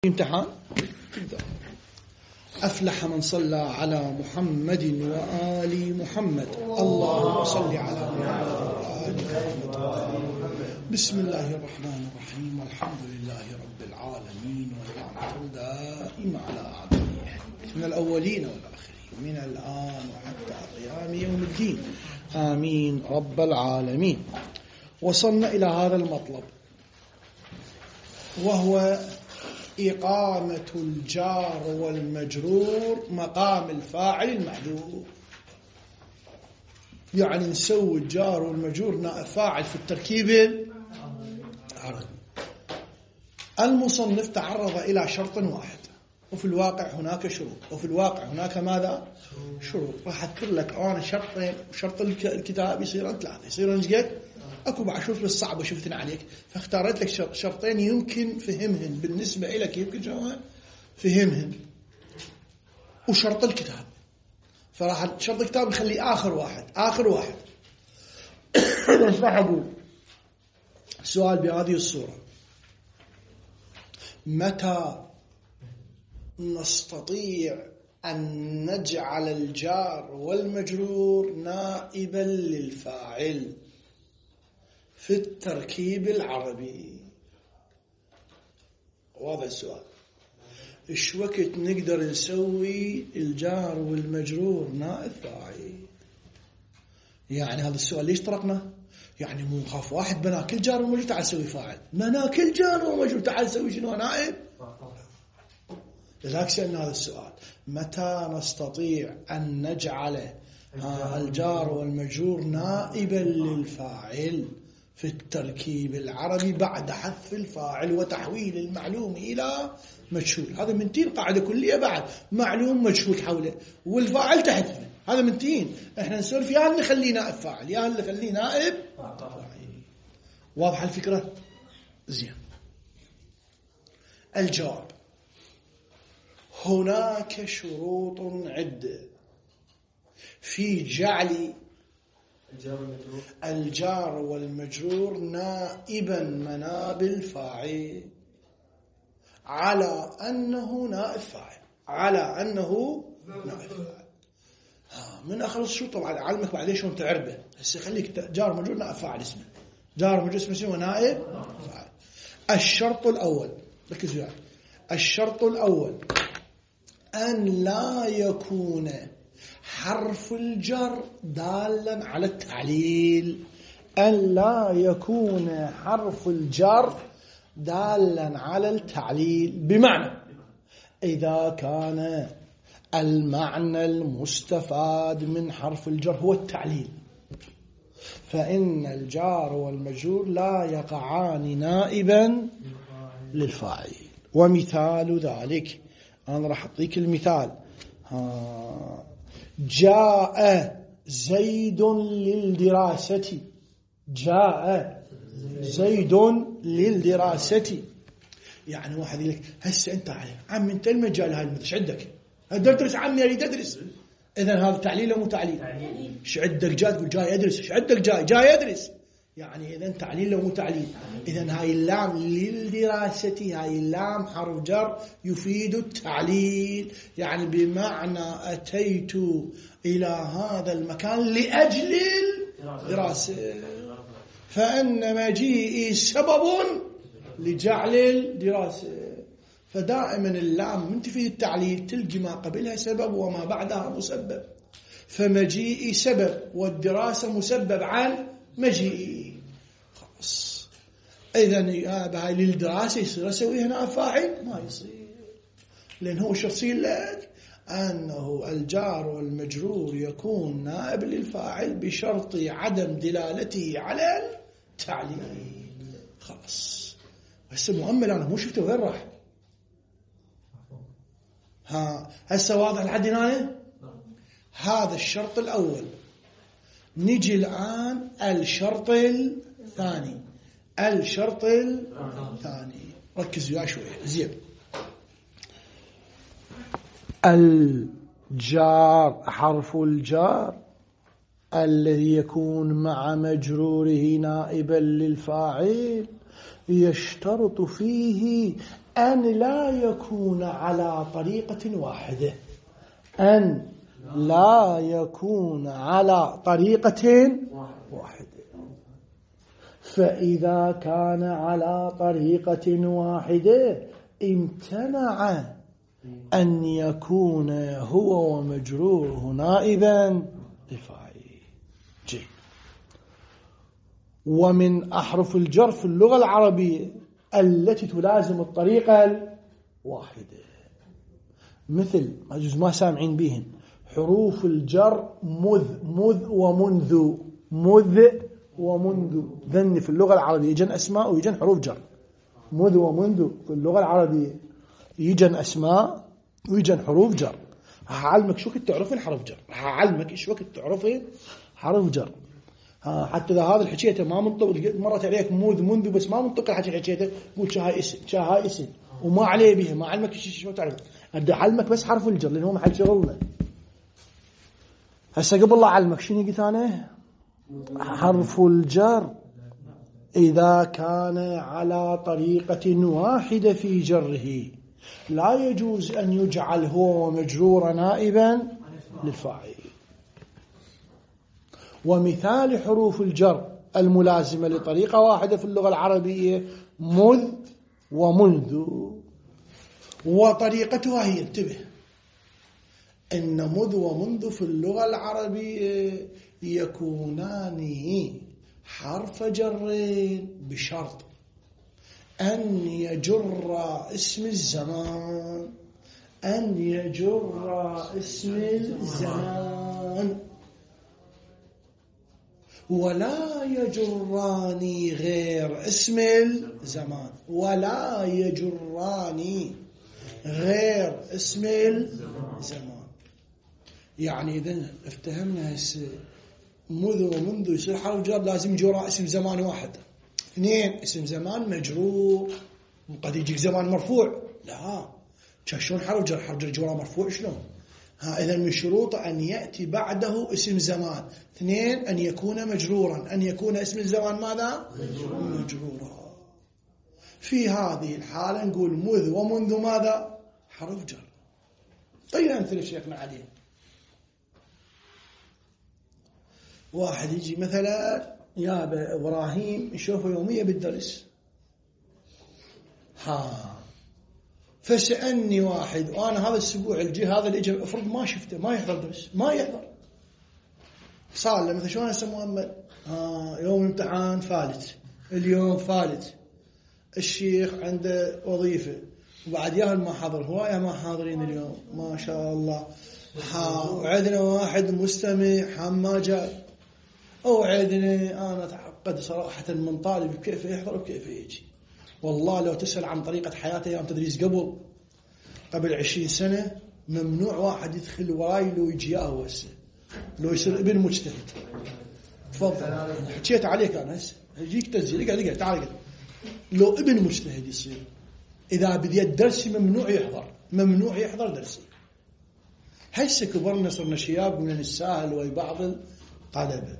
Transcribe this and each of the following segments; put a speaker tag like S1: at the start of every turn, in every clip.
S1: امتحان. أفلح من صلى على محمد وآل محمد. اللهم صل على محمد وآل محمد. بسم الله الرحمن الرحيم. والحمد لله رب العالمين، والنعمة دائمة على أعدائه من الأولين والآخرين، من الآن وحتى قيام يوم الدين، آمين رب العالمين. وصلنا إلى هذا المطلب، وهو إقامة الجار والمجرور مقام الفاعل المحذوف. يعني نسوي الجار والمجرور نائب فاعل في التركيب العربي. المصنف تعرض إلى شرط واحد، وفي الواقع هناك شروط، وفي الواقع هناك ماذا؟ شروط. راح أذكر لك أنا شرطين، وشرط الكتاب يصير ثلاثة، يصير نجد اكو بعد شروط بس صعبه شفتن عليك، فاختارت لك شرطين يمكن فهمهن بالنسبه لك، يمكن جوان فهمهن، وشرط الكتاب. فراح شرط الكتاب نخليه اخر واحد. راح اقول السؤال بهذه الصوره: متى نستطيع ان نجعل الجار والمجرور نائبا للفاعل في التركيب العربي؟ واضح السؤال. ايش وقت نقدر نسوي الجار والمجرور نائب فاعل؟ يعني هذا السؤال ليش طرقنا؟ يعني مو خاف واحد بناكل جار ومجرور تعال سوي فاعل، بناكل جار ومجرور تعال سوي شنو نائب؟ لذلك سألنا هذا السؤال: متى نستطيع أن نجعل الجار والمجرور نائبا للفاعل في التركيب العربي بعد حذف الفاعل وتحويل المعلوم إلى مجهول؟ هذا من تين قاعدة كلية، بعد معلوم مجهول حوله والفاعل تحذفه. هذا من تين احنا نسولف يا اللي نخليه نائب فاعل يا اللي نخليه نائب فاعل. واضحة الفكرة؟ زين. الجواب: هناك شروط عدة في جعل الجار والمجرور نائبا مناب الفاعل على أنه نائب فاعل، من أخلص شو طبعا أعلمك بعدين شلون تعربه. هسه خليك جار مجرور نائب فاعل اسمه، جار مجرور اسمه نائب فاعل. الشرط الأول، ركز وياي، الشرط الأول أن لا يكون حرف الجر دالا على التعليل. أن لا يكون حرف الجر دالا على التعليل، بمعنى إذا كان المعنى المستفاد من حرف الجر هو التعليل، فإن الجار والمجرور لا يقعان نائبا للفاعل. ومثال ذلك أنا راح أعطيك المثال: جاء زيد للدراسة. جاء زيد للدراسة. يعني واحد يقول لك هسه أنت عم أنت المجال هاي المدرسة عندك أدرس عمي أريد أدرس، إذن هذا تعليل أو مو تعليل؟ إيش عندك جاء تقول جاي أدرس، إيش عندك جاي أدرس، يعني إذن تعليل أو مو تعليل؟ إذن هاي اللام للدراسة، هاي اللام حرف جر يفيد التعليل، يعني بمعنى أتيت إلى هذا المكان لأجل الدراسة، فإن مجيئي سبب لجعل الدراسة. فدائما اللام من تفيد التعليل تلقي ما قبلها سبب وما بعدها مسبب، فمجيئي سبب والدراسة مسبب عن مجيئي. خلاص، إذن هاي للدراسة يصير أسويها نائب فاعل؟ ما يصير، لأن هو شخصي لك أنه الجار والمجرور يكون نائب للفاعل بشرط عدم دلالته على التعليل. خلاص، هسه مؤمل أنا مو شفته وين راح؟ هسه واضح لحد هنا؟ هذا الشرط الأول. نجي الآن الشرط الثاني. ركز وياي شوية. زين. الجار، حرف الجار الذي يكون مع مجروره نائبا للفاعل يشترط فيه أن لا يكون على طريقة واحدة، أن لا يكون على طريقة واحدة. فإذا كان على طريقة واحدة امتنع أن يكون هو ومجروره نائبا للفاعل. جيد. ومن أحرف الجر في اللغة العربية التي تلازم الطريقة الواحدة، مثل ما سامعين بهم حروف الجر مذ ومنذ، مذ ومنذ، ذن في اللغة العربية يجن أسماء ويجن حروف جر. مذ ومنذ في اللغة العربية يجن أسماء ويجن حروف جر. هعلمك شو كنت تعرفين حرف جر، هعلمك شو كنت تعرفين حرف جر. حتى إذا هذا الحكيته ما منطق، مرت عليك مذ منذ بس ما منطق الحكي حكيته، قول شاهاي اسم، شاهاي اسم وما عليه بها، ما علمك شو تعرف. أدي علمك بس حرف الجر لأنه هو محل شغلنا. هسه قبل لا أعلمك شنو قلت أنا؟ حرف الجر إذا كان على طريقة واحدة في جره لا يجوز أن يجعل هو ومجرور نائبا للفاعل. ومثال حروف الجر الملازمة لطريقة واحدة في اللغة العربية مذ ومنذ. وطريقتها هي، انتبه، إن مذ ومنذ في اللغة العربية يكونان حرف جر بشرط أن يجر اسم الزمان، أن يجر اسم الزمان، ولا يجران غير اسم الزمان، ولا يجران غير اسم الزمان. يعني إذن افتهمنا هسه مذ ومنذ يصير حرف جر لازم يجرى اسم زمان واحد. اثنين، اسم زمان مجرور، قد يجيك زمان مرفوع، لا شلون حرف جر؟ حرف جر جرى مرفوع شلون؟ إذا من شروط أن يأتي بعده اسم زمان. اثنين، أن يكون مجرورا، أن يكون اسم الزمان ماذا؟ مجرورا. في هذه الحالة نقول مذ ومنذ ماذا؟ حرف جر. طيب أمثلة شيخنا عليه. واحد يجي مثلا يا إبراهيم يشوفه يوميا بالدرس، فسألني واحد وأنا هذا الأسبوع الجي هذا اللي إجا افرض ما شفته، ما يحضر درس، ما يحضر، صار له مثلا شلون هسه مؤمل، يوم امتحان فالت، اليوم فالت، الشيخ عنده وظيفة وبعد ياهل ما حضر، هواية ما حاضرين اليوم ما شاء الله. وعندنا واحد مستمع ما جاء، أو عندنا أنا تعقد صراحة من طالب كيف يحضر وكيف يجي. والله لو تسأل عن طريقة حياته أيام تدريس قبل 20 سنة ممنوع واحد يدخل وراي لو يجي هسه، لو يصير ابن مجتهد. تفضل حكيت عليك أنا هسه، يجيك تسجيل، اقعد تعال. لو ابن مجتهد يصير إذا بديت درسي ممنوع يحضر درسي. هسه كبرنا صرنا شياب من الساهل وبعض الطلبة،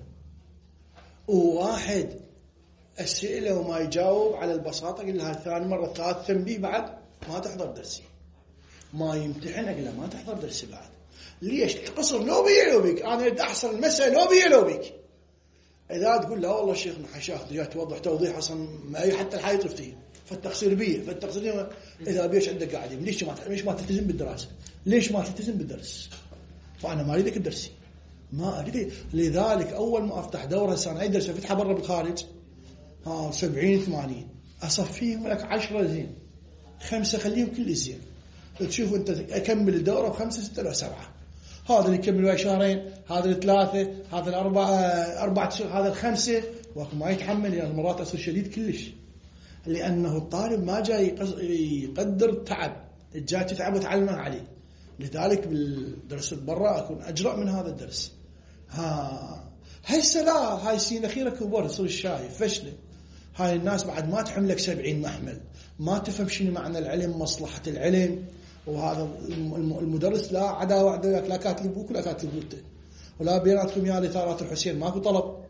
S1: وواحد أسئلة وما يجاوب على البساطة، قل لها ثاني مرة ثالث تنبيه بعد ما تحضر درسي، ما يمتحن قل لها ما تحضر درسي بعد. ليش؟ تقصر لو بيك أنا بدي أحصل المسألة لو بيك. إذا تقول لا والله شيخنا حشاخ جاء توضح توضيح أصلا ما أي حتى الحياة تفتيه فالتقصير بيه إذا بيش عندك قاعدين ليش ما تلتزم بالدراسة؟ ليش ما تلتزم بالدرس؟ فأنا ما أريدك بدرسي، ما أريد. لذلك أول ما أفتح دورة سنة أي درس أفتحها برا بالخارج 70-80 أصفيهم لك 10 زين، 5 خليهم كل زين. تشوف أنت أكمل الدورة ب5 6 أو 7. هذا اللي يكمل ويا شهرين، هذا 3، هذا 4 هذا 5. وما يتحمل يعني مرات أصير شديد كلش، لأنه الطالب ما جاي يقدر التعب، جاي تتعب وتعلمه عليه. لذلك بالدرس برا أكون أجرأ من هذا الدرس. هسه لا، هاي سنين أخيرة كبر يصير الشايف فشله. هاي الناس بعد ما تحملك 70 محمل، ما تفهم شنو معنى العلم، مصلحة العلم. وهذا المدرس لا عداوة لا كاتب بوك ولا كاتب بوته، ولا بيناتكم يا لثارات الحسين ماكو طلب.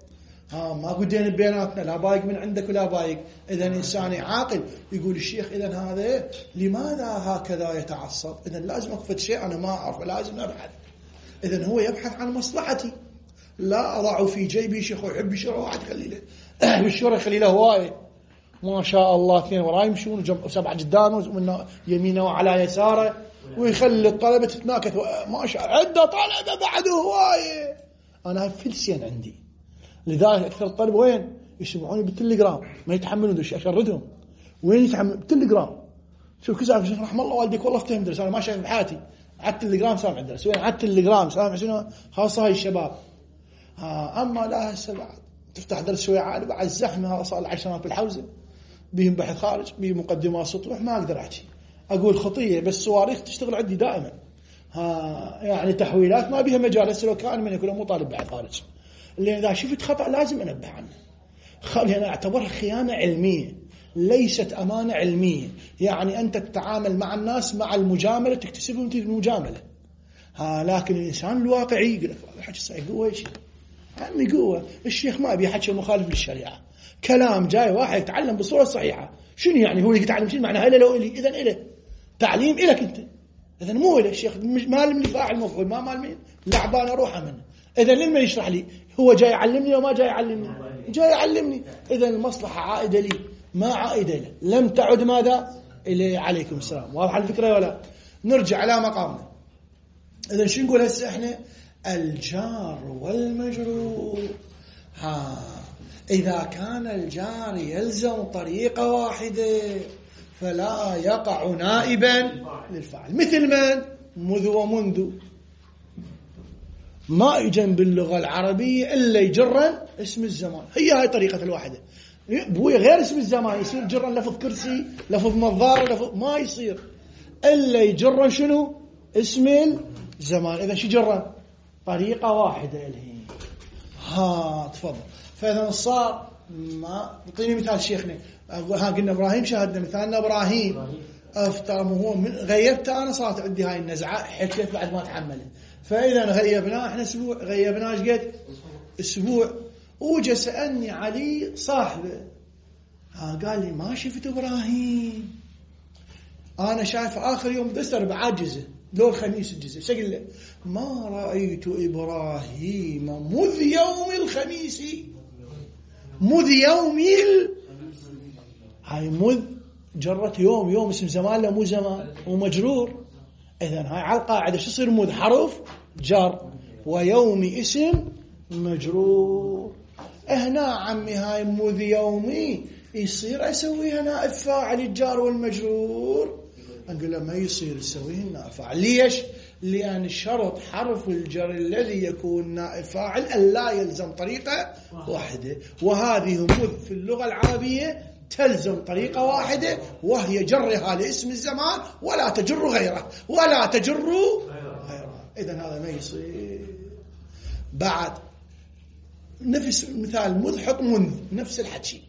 S1: ما قدين بيناتنا، لا بايق من عندك ولا بايق. إذا إنسان عاقل يقول الشيخ إذا هذا لماذا هكذا يتعصب؟ إذا لازم أكفت شيء أنا ما أعرف، لازم أبحث. إذا هو يبحث عن مصلحتي، لا أضع في جيبي شيخ ويحب الشرع واحد خليله بالشرع خليله هواية ما شاء الله 2 وراي يمشون 7 قدامه ومن يمينه وعلى يساره، ويخلي الطلبة تتناكث ما شاء عدة طلبة بعد هواية. أنا فلسين عندي، لذلك أكثر الطلبة وين يسمعوني بالتليجرام ما يتحملون دوش أشردهم. وين يتحمل بالتليجرام؟ شوف كذا شيخ رحم الله والديك والله افتهم درس أنا ما شايف بحياتي على التليجرام سامع الدرس. وين على التليجرام سامع شنو؟ خاصة هاي الشباب. أما لا هسه بعد تفتح درس شوية عالي بعد الزحمة، هذا صار 10 بالحوزة بيهم بحث خارج بيهم مقدمات سطوح ما أقدر أحكي أقول خطية، بس صواريخ تشتغل عندي دائما. يعني تحويلات ما بيها مجال، هسه لو كان من يكون مو طالب بعد خارج، اللي إذا شفت خطأ لازم أنبه عنه. أنا أعتبرها خيانة علمية ليست أمانة علمية. يعني أنت تتعامل مع الناس مع المجاملة تكتسبهم في المجاملة. لكن الإنسان الواقعي يقول لك الحكي صحيح قوة شيء عمي قوة. الشيخ ما بيحكي مخالف للشريعة، كلام جاي واحد يتعلم بالصورة الصحيحة. شنو يعني هو اللي يتعلم شيء معناها إلا لو إلي؟ إذن إله تعليم إلك أنت، إذن مو إله. الشيخ مال من فاعل مفعول ما مال مين لعبان أروح منه. إذن لمن يشرح لي؟ هو جاي يعلمني وما جاي يعلمني؟ جاي يعلمني. إذن المصلحة عائدة لي ما عائدة له، لم تعد ماذا إلي. عليكم السلام. واضح الفكرة ولا؟ نرجع على مقامنا. إذن شو نقول هسه إحنا؟ الجار والمجرور. إذا كان الجار يلزم طريقة واحدة فلا يقع نائبا للفاعل. مثل من؟ مذ ومنذ ما يجن باللغة العربية إلا يجرا اسم الزمان. هي هاي طريقة الواحدة. بوي غير اسم الزمان يصير جرا لفظ كرسي لفظ نظارة لفظ ما يصير إلا يجرا شنو؟ اسم الزمان. إذا شو جرا؟ طريقة واحدة الهي. تفضل. فإذا صار ما اعطيني مثال شيخنا. قلنا إبراهيم شاهدنا مثالنا إبراهيم أفترم هو غيبت أنا صارت عندي هاي النزعة حكيت بعد ما تحملت. فإذا غيبناه إحنا أسبوع، غيبناه قد أسبوع. وجا سألني علي صاحبه قال لي ما شفت إبراهيم، أنا شايف آخر يوم دستر بعاجزه لو الخميس الجزء. شكل له ما رأيت إبراهيم مذ يوم الخميس مذ يوم هاي مذ جرت يوم اسم زمان لا مو زمان ومجرور. إذن هاي على القاعدة شو يصير؟ مذ حرف جر ويوم اسم مجرور. هنا عمي هاي مذ يومي يصير أسويها نائب فاعل الجار والمجرور؟ أقول له ما يصير يسويه نائب فاعل. ليش؟ لأن الشرط حرف الجر الذي يكون نائب فاعل ألا يلزم طريقة واحدة، وهذه مذ في اللغة العربية تلزم طريقة واحدة وهي جرها لاسم الزمان ولا تجر غيره ولا تجر غيره. إذن هذا ما يصير. بعد نفس مثال مذ حط منذ نفس الحكي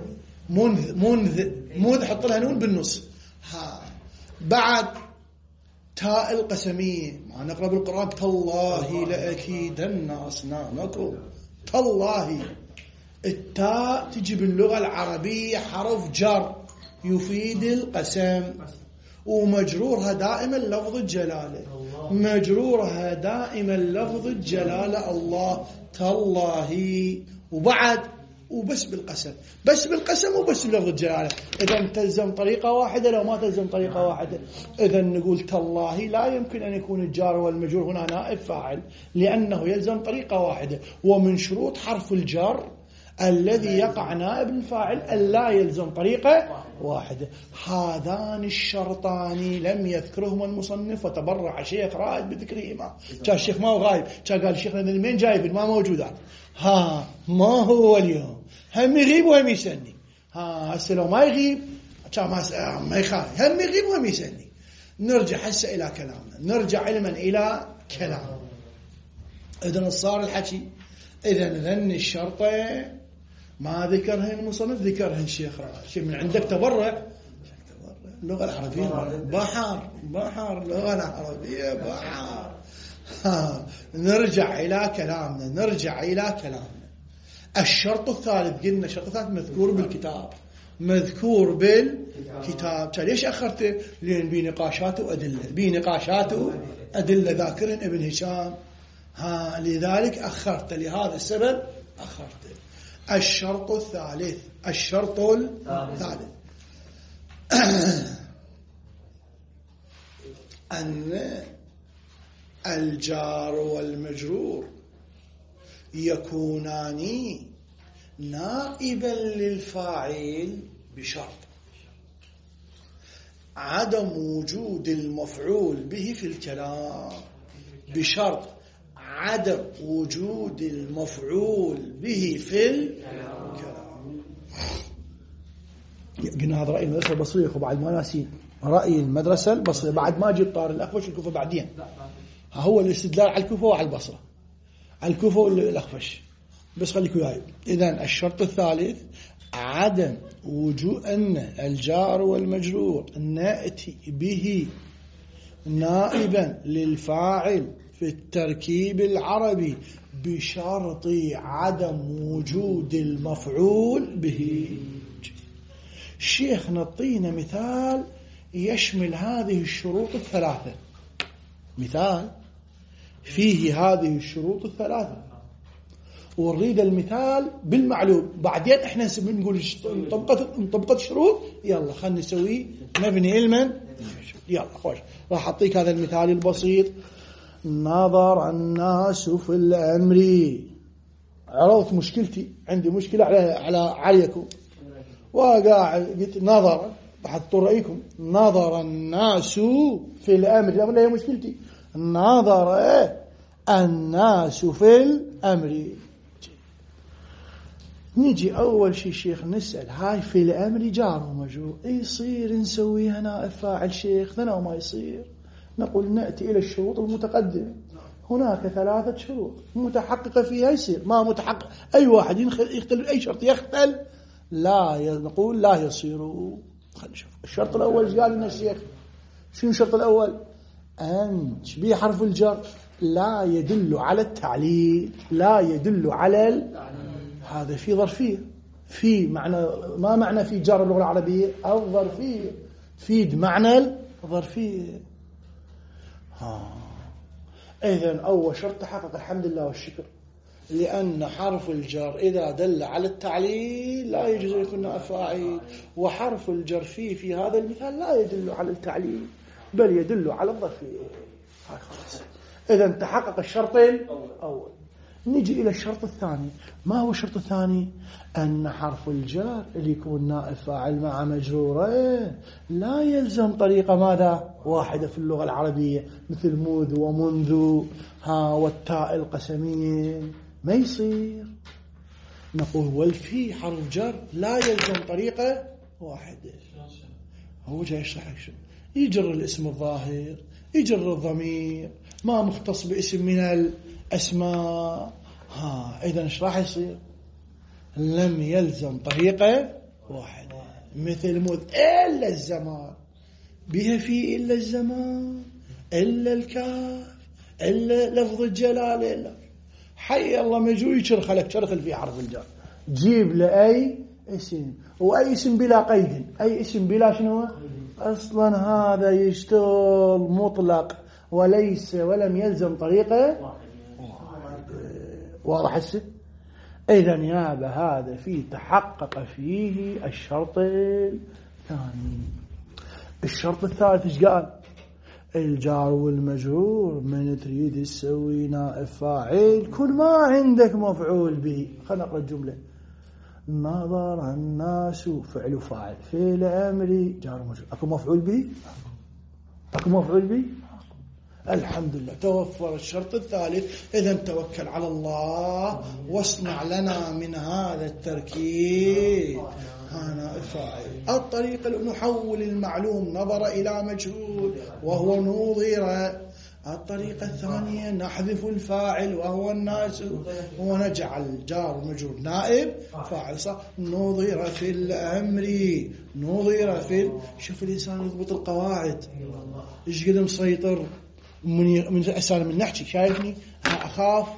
S1: منذ حط لها نون بالنص. بعد تاء القسمية ما نقرأ بالقرآن تالله لأكيدن أصنامكم. تالله التاء تجي باللغة العربية حرف جر يفيد القسم، ومجرورها دائما لفظ الجلالة. مجرورها دائما لفظ الجلالة الله تالله. وبعد وبس بالقسم، بس بالقسم وبس بلفظ الجلالة. إذا تلزم طريقة واحدة لو ما تلزم طريقة واحدة. إذا نقول تالله لا يمكن أن يكون الجار والمجرور هنا نائب فاعل لأنه يلزم طريقة واحدة. ومن شروط حرف الجر الذي يقع نائب الفاعل ألا يلزم طريقة واحدة. هذان الشرطان لم يذكرهما المصنف وتبرع الشيخ رائد بذكرهما. كان الشيخ ما هو غايب، كان قال الشيخ من جايب ما موجودات. ما هو اليوم هم يغيب وهم يسني. هسه لو ما يغيب كان ما يخاف، هم يغيب وهم يسني. نرجع هسه إلى كلامنا، نرجع علما إلى كلام. إذن صار الحكي. إذن ذن الشرطة ما ذكرهن المصنف ذكرهن الشيخ رائد. شيء من عندك تبرع. اللغة العربية بحر اللغة العربية بحر. نرجع إلى كلامنا. الشرط الثالث قلنا الشرط الثالث مذكور بالكتاب، مذكور بالكتاب. ليش أخرته؟ لأن بنقاشات وأدلة، بنقاشات وأدلة ذاكر ابن هشام، لذلك أخرت، لهذا السبب أخرته. الشرط الثالث، الشرط الثالث أن الجار والمجرور يكونان نائبا للفاعل بشرط عدم وجود المفعول به في الكلام، بشرط عدم وجود المفعول به في الكلام. قلنا هذا رأي المدرسة البصرية، وبعد ما ناسين رأي المدرسة البصرية بعد ما جيب طار الأخفش الكوفة بعدين. هو الاستدلال على الكوفة وعلى البصرة، على الكوفة والأخفش بس خليكوا وياي. إذن الشرط الثالث عدم وجود أن الجار والمجرور نأتي به نائبا للفاعل في التركيب العربي بشرط عدم وجود المفعول به. الشيخ نعطينا مثال يشمل هذه الشروط الثلاثة، مثال فيه هذه الشروط الثلاثة، ونريد المثال بالمعلوم. بعدين احنا نقول انطبقت الشروط، يلا خلنا نسوي نبني علما. يلا خوش، راح اعطيك هذا المثال البسيط. نظر الناس في الامر، عرفت مشكلتي، عندي مشكلة عليكم، وقاعد قلت نظر، حطوا رأيكم، نظر الناس في الامر، لا هي مشكلتي، نظر الناس في الامر. نيجي أول شيء شيخ نسأل، هاي في الأمر جار ومجرور، يصير نسويها نائب فاعل شيخ؟ ثنا ما يصير. نقول نأتي إلى الشروط المتقدمة، هناك 3 شروط متحققة فيها يصير، ما متحقق أي واحد يختل أي شرط يختل لا نقول لا يصير. خلينا نشوف الشرط الأول ايش قال لنا الشيخ. شنو الشرط الأول؟ أن شبيه حرف الجر لا يدل على التعليل، لا يدل على هذا في ظرفية، في معنى، ما معنى في جار اللغة العربية؟ الظرفية، فيد معنى الظرفية. إذن أول شرط تحقق الحمد لله والشكر، لأن حرف الجر إذا دل على التعليل لا يجوز أن يكون نائب فاعل، وحرف الجر في هذا المثال لا يدل على التعليل بل يدل على الظرفية. خلاص، إذن تحقق الشرط الأول. نجي إلى الشرط الثاني. ما هو الشرط الثاني؟ أن حرف الجر اللي يكون نائب فاعل مع مجرورة لا يلزم طريقة ماذا؟ واحدة في اللغة العربية، مثل موذ ومنذ والتاء القسمية، ما يصير. نقول والفي حرف جر لا يلزم طريقة واحدة. هو جاي يشرح لك شو يجر الاسم الظاهر، يجر الضمير، ما مختص باسم من الأسماء. إذا ايش راح يصير؟ لم يلزم طريقة واحدة، مثل موذ إلا الزمان، بها في إلا الزمان، إلا الكاف، إلا لفظ الجلالة، إلا حي الله مجرور يشرخ لك شرخل في حرف الجر. جيب لأي اسم، وأي اسم بلا قيد، أي اسم بلا شنو أصلا هذا يشتغل مطلق وليس ولم يلزم طريقة واضح السن. إذن يابا هذا فيه تحقق فيه الشرط الثاني. الشرط الثالث ايش قال؟ الجار والمجرور من تريد تسوي نائب فاعل كل ما عندك مفعول به. خلنا نقرأ الجملة. نظر الناس فعل وفاعل، في الأمر جار ومجرور، أكو مفعول به؟ أكو مفعول به؟ الحمد لله توفر الشرط الثالث. إذن توكل على الله واصنع لنا من هذا التركيب نائب فاعل. الطريقة نحول المعلوم نظر إلى مجهول وهو نظر. الطريقة الثانية نحذف الفاعل وهو الناس ونجعل جار ومجرور نائب فاعل. صح، نظر في الأمر، نظر في شوف الإنسان يضبط القواعد ايش قد مسيطر من أسان من نحكي. شايفني أخاف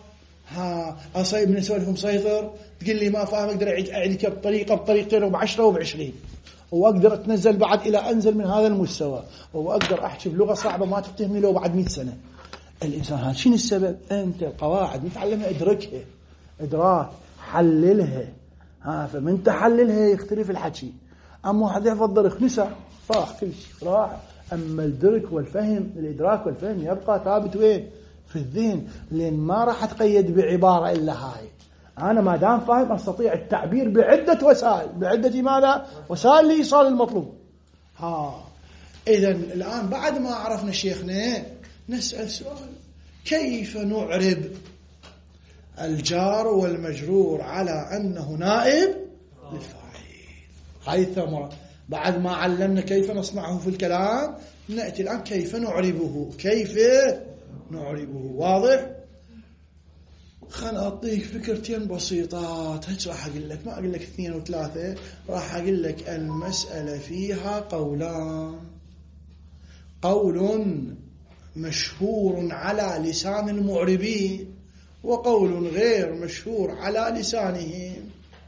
S1: أصيب من أسوالف مسيطر، تقول لي ما فاهم، أقدر أعيدك بطريقتين و10 و20، وأقدر أتنزل بعد إلى أنزل من هذا المستوى، وأقدر أحكي بلغة صعبة ما تفتهمني لو بعد 100 سنة. الإنسان هذا شنو السبب؟ أنت القواعد متعلمها، ادركها إدراك، حللها. فمن تحللها يختلف الحكي. أما واحد يفضل نسى راح كل شيء راح، أما الدرك والفهم، الإدراك والفهم يبقى ثابت وين؟ في الذهن، لأن ما راح أتقيد بعبارة إلا هاي. أنا ما دام فاهم أستطيع التعبير بعدة وسائل، بعدة ماذا؟ وسائل لإيصال المطلوب. إذن الآن بعد ما عرفنا شيخنا نسأل سؤال: كيف نعرب الجار والمجرور على أنه نائب للفاعل؟ هاي الثمرة. بعد ما علمنا كيف نصنعه في الكلام، نأتي الآن كيف نعربه. كيف نعربه واضح؟ خلنا أعطيك فكرتين بسيطات. هيك راح أقول لك، ما أقول لك 2 و3، راح أقول لك المسألة فيها قولان: قول مشهور على لسان المعربين، وقول غير مشهور على لسانهم.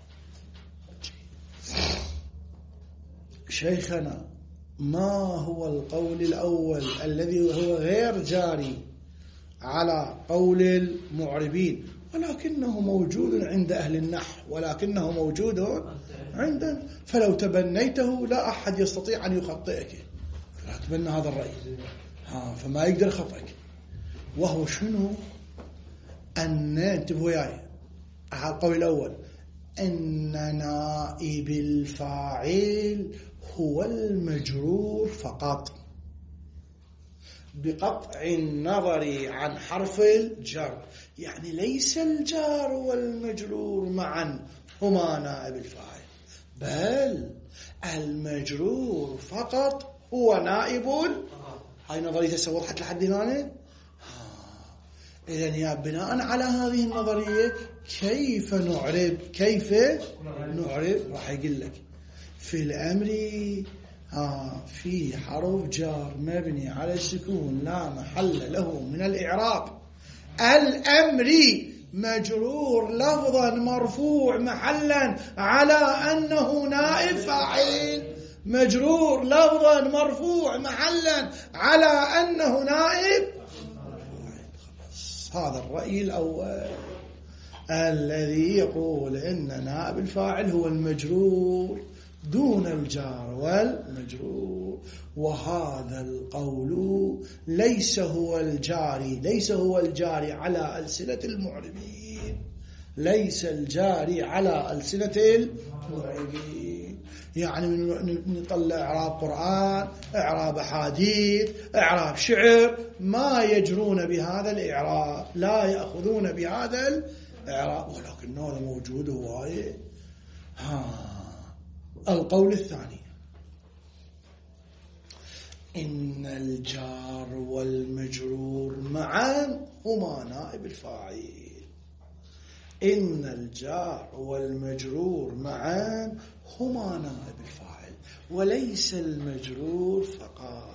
S1: شيخنا، ما هو القول الأول الذي هو غير جاري على قول المعربين ولكنه موجود عند أهل النحو، ولكنه موجود عندنا، فلو تبنيته لا أحد يستطيع أن يخطئك. لا تبنى هذا الرأي، فما يقدر يخطئك. وهو شنو؟ أن انتبهوا وياي على القول الأول: أن نائب الفاعل هو المجرور فقط، بقطع النظر عن حرف الجر. يعني ليس الجار والمجرور معا هما نائب الفاعل، بل المجرور فقط هو نائب. هاي نظرية وضحت لحد هنا؟ إذن يا بناء على هذه النظرية كيف نعرب؟ كيف نعرب؟ راح يقول لك في الأمر في حرف جار مبني على السكون لا محل له من الإعراب. الأمر مجرور لفظا مرفوع محلا على أنه نائب فاعل. مجرور لفظا مرفوع محلا على أنه نائب. هذا الرأي الأول الذي يقول إن نائب الفاعل هو المجرور دون الجار والمجرور. وهذا القول ليس هو الجاري على ألسنة المعربين، ليس الجاري على ألسنة المعربين. يعني نطلع إعراب قرآن، إعراب حديث، إعراب شعر، ما يجرون بهذا الإعراب، لا يأخذون بهذا الإعراب، ولكنه هذا موجود هواية. القول الثاني: إن الجار والمجرور معا هما نائب الفاعل. إن الجار والمجرور معا هما نائب الفاعل وليس المجرور فقط.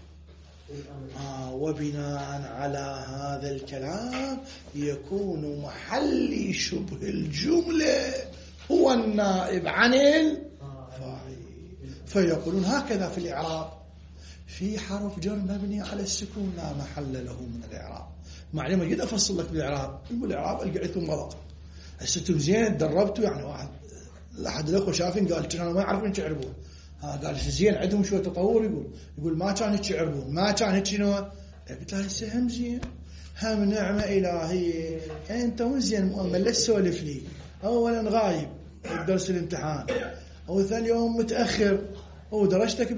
S1: وبناء على هذا الكلام يكون محل شبه الجملة هو النائب عن الفاعل. فيقولون هكذا في الإعراب: في حرف جر مبني على السكون لا محل له من الإعراب. معلومة جدا أفصل لك بالإعراب، الإعراب القعدتم غلط. هسه زين تدربتوا، يعني واحد أحد الأخوة شافين قال كانوا ما يعرفون يعربون، قال زين عندهم شوية تطور، يقول ما كان هيك يعربون، ما كان هيك شنو. قلت له هسه هم زين، هم نعمة إلهية، أنت مو زين مؤمن لا تسولف لي. أولا غايب الدرس الامتحان، أو ثاني يوم متأخر، أو درجتك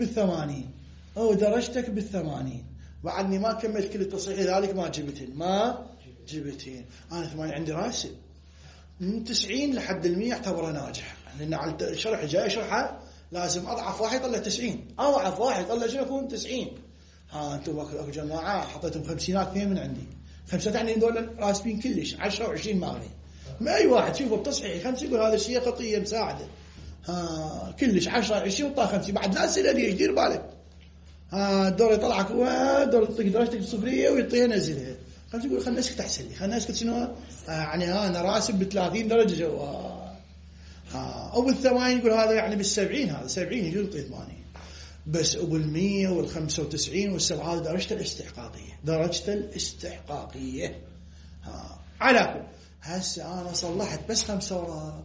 S1: بال80، بعدني ما كملت كل التصحيح، ذلك ما جبتين. أنا 80 عندي راسب، من 90 لحد 100 اعتبره ناجح، لأن على الشرح جاي شرحه لازم أضعف واحد يطلع 90، أضعف واحد يطلع شنو يكون 90. أنتم أكو جماعة حطيتهم 50 اثنين من عندي 5 يعني دول راسبين كلش 10 و20 ماغني. ما أي واحد شوفه بتصحيح 5 يقول هذا الشيء خطية مساعدة، كلش 10 20 وطا 50. بعد لا أسئلة ليش دير بالك، الدور يطلعك دور يعطيك درجتك الصفرية ويعطيها نزلها، خلنا نسكت أحسن لي، خلنا نسكت شنو يعني أنا راسب ب30 درجة جوا أو بال80 يقول هذا يعني بال70 هذا 70 يجوز يعطي 80 بس وبال100 وال95 وال7 هذه درجة الإستحقاقية، درجة الإستحقاقية. على هسه أنا صلحت بس 5 أوراق،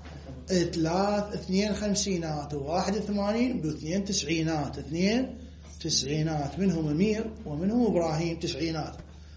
S1: 2 خمسينات و1 80 و2 90، 2 90 منهم أمير ومنهم إبراهيم 90.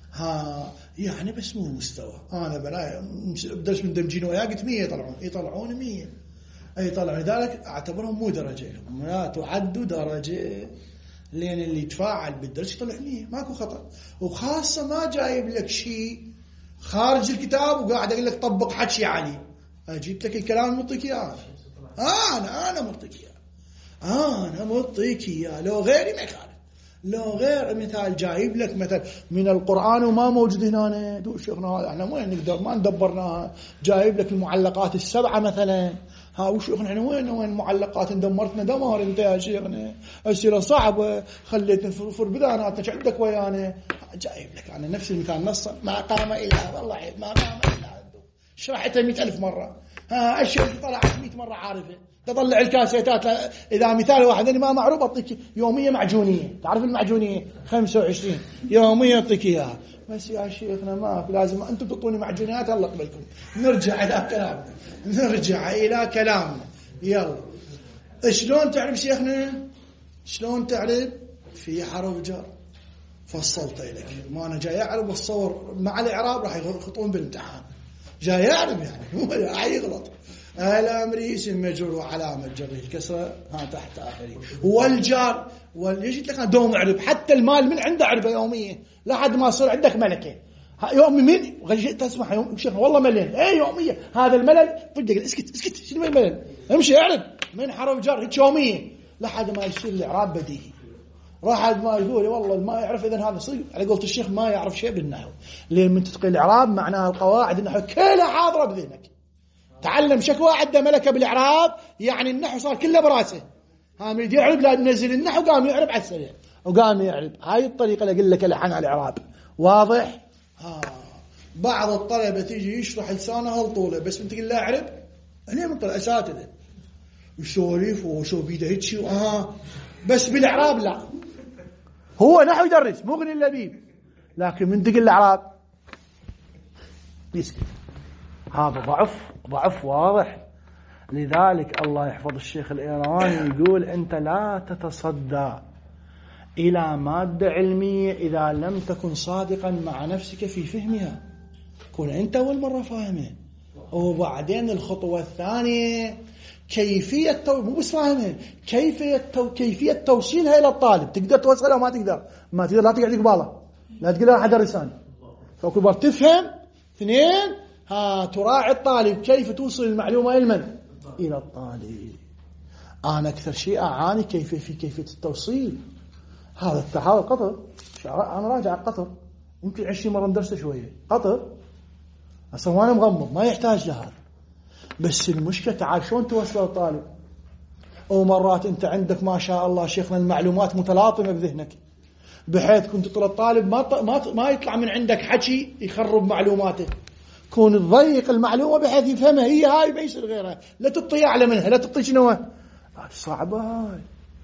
S1: يعني بس مو مستوى. أنا بدرس من دمجين وياه قلت 100 يطلعون 100 يطلعون، لذلك أعتبرهم مو درجة لهم، لا تعدوا درجة، لأن اللي يتفاعل بالدرس يطلع 100 ماكو خطأ. وخاصة ما جايب لك شيء خارج الكتاب وقاعد أقول لك طبق حكي علي، أجيب لك الكلام مطيك إياه أنا مطيك إياه، أنا مطيك إياه، لو غيري ما يخالف. لو غير مثال جايب لك مثل من القرآن وما موجود هنا، دو شيخنا هذا احنا وين نقدر ما ندبرناها، جايب لك المعلقات ال7 مثلا، وشيخنا احنا وين المعلقات ندمرتنا دمار انت يا شيخنا، السيرة صعبة خليتنا في بداناتنا ايش عندك ويانا، جايب لك انا نفس المثال نصا ما قام الا والله عيب ما قام الا شرحتها 100,000 مرة، اشياء طلعت 100 مرة عارفة، تطلع الكاسيتات. إذا مثال واحد أنا ما معروف أعطيك يومية معجونية، تعرف المعجونية 25 يومية أعطيك إياها، بس يا شيخنا ما لازم أنتم تعطوني معجونات الله قبلكم. نرجع إلى كلامنا يلا. شلون تعرف شيخنا؟ شلون تعرف؟ في حرف جر فصلت لك، ما أنا جاي أعرف والصور مع الإعراب راح يخطون بالامتحان، جاي أعرف يعني مو يغلط. الأمر اسم مجرور وعلامة جره الكسرة تحت آخره، والجار يجي لك دوم اعرب، حتى المال من عنده اعربه يومية لحد ما يصير عندك ملكة. يومي من غشيت تسمع يوم شيخ والله ملل يومية، هذا الملل فدق اسكت شنو الملل، امشي اعرب من حرف جر يومية لحد ما يصير الإعراب بديهي. راح ما يقول والله ما يعرف، إذن هذا صدق على قولة الشيخ ما يعرف شيء بالنحو، لأن من تتقي الإعراب معناها القواعد النحو كلها حاضرة بذهنك. تعلم شكوى عنده ملكة بالإعراب، يعني النحو صار كله براسه، من يعرب لا ننزل النحو قام يعرب على السريع وقام يعرب. هاي الطريقة اللي أقول لك الحين على الإعراب واضح. بعض الطلبة تيجي يشرح لسانه هالطولة بس انت تقول له اعرب، أنا من طلع أساتذة يسولف وشو بيده هيك بس بالإعراب لا، هو نحو يدرس مغني اللبيب، لكن من تقول الإعراب يسكت. هذا ضعف واضح. لذلك الله يحفظ الشيخ الإيراني يقول أنت لا تتصدى إلى مادة علمية إذا لم تكن صادقا مع نفسك في فهمها، كون أنت أول مرة فاهمه، وبعدين الخطوة الثانية كيفية مو بس فاهمه، كيفية توصيلها إلى الطالب. تقدر توصلها وما تقدر، ما تقدر لا تقعد قباله، لا تقول له أحد الرسالة، فكل مرة تفهم. 2 تراعي الطالب كيف توصل المعلومة إلى الطالب. أنا أكثر شيء أعاني في كيفية التوصيل. هذا التحاول قطر، أنا راجع قطر يمكن 20 مرة ندرسه شوية قطر أصلا وأنا مغمض ما يحتاج لهذا، بس المشكلة تعال شلون توصل الطالب. ومرات أنت عندك ما شاء الله شيخنا المعلومات متلاطمة بذهنك، بحيث كنت تطلب الطالب ما يطلع من عندك حكي يخرب معلوماته، كون تضيق المعلومة بحيث يفهمها هي هاي ما يصير غيرها، لا تعطي أعلى منها، لا تعطي شنو صعبة هاي.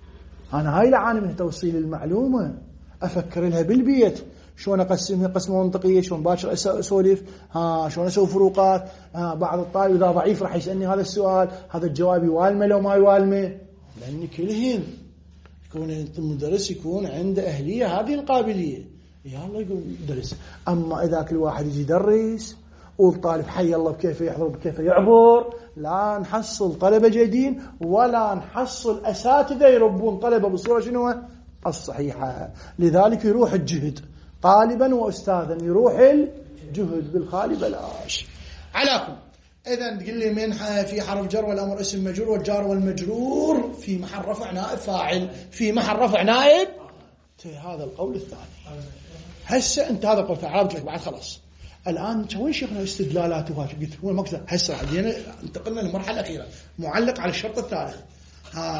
S1: أنا هاي لعاني من توصيل المعلومة، أفكر لها بالبيت شلون أقسمها قسمة منطقية، شلون باكر أسولف، شلون أسوي فروقات. بعض الطالب إذا ضعيف راح يسألني هذا السؤال، هذا الجواب يوالمه لو ما يوالمه، لأن كلهم يكون المدرس يكون عنده أهلية هذه القابلية يلا يقول درس. أما إذا كل واحد يجي يدرس والطالب حي الله بكيف يحضر بكيف يعبر، لا نحصل طلبة جيدين ولا نحصل أساتذة يربون طلبة بالصورة شنو الصحيحة. لذلك يروح الجهد طالبا وأستاذا، يروح الجهد بالخالي بلاش. علاكم إذن تقول لي من في حرف جر والأمر اسم مجرور والجار والمجرور في محل رفع نائب فاعل، في محل رفع نائب. هذا القول الثاني. هسه أنت هذا القول فعرفت لك بعد خلاص. الآن وين شيخنا استدلالات وهاش قلت هو المقصد. هسه عدينا انتقلنا للمرحلة الأخيرة معلق على الشرط الثالث.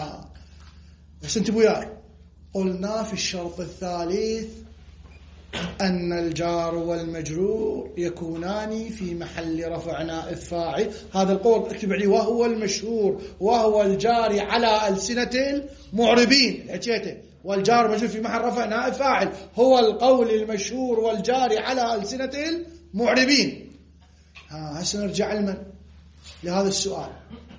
S1: بس انت وياي قلنا في الشرط الثالث أن الجار والمجرور يكونان في محل رفع نائب فاعل. هذا القول اكتب عليه وهو المشهور وهو الجاري على ألسنة المعربين. حكيته والجار والمجرور في محل رفع نائب فاعل هو القول المشهور والجاري على ألسنة المعربين. هسه نرجع لهذا السؤال.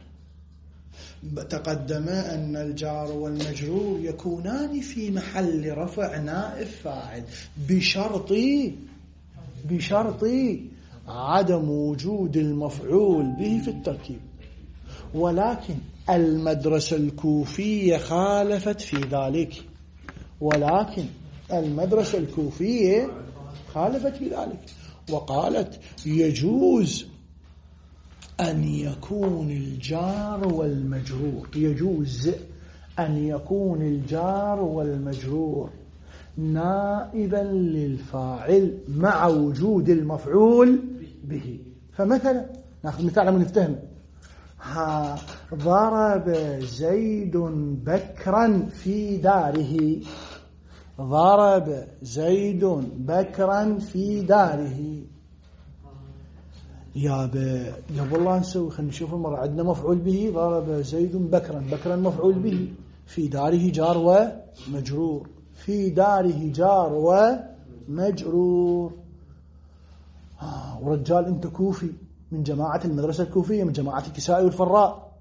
S1: تقدم أن الجار والمجرور يكونان في محل رفع نائب فاعل بشرط عدم وجود المفعول به في التركيب، ولكن المدرسة الكوفية خالفت في ذلك. وقالت يجوز أن يكون الجار والمجرور نائبا للفاعل مع وجود المفعول به. فمثلا ناخذ مثال من نفتهم. ضرب زيد بكرا في داره. يا والله نسوي، خلينا نشوف المرة. عندنا مفعول به ضرب زيد بكرا مفعول به، في داره جار ومجرور. ورجال انت كوفي من جماعة المدرسة الكوفية، من جماعة الكسائي والفراء،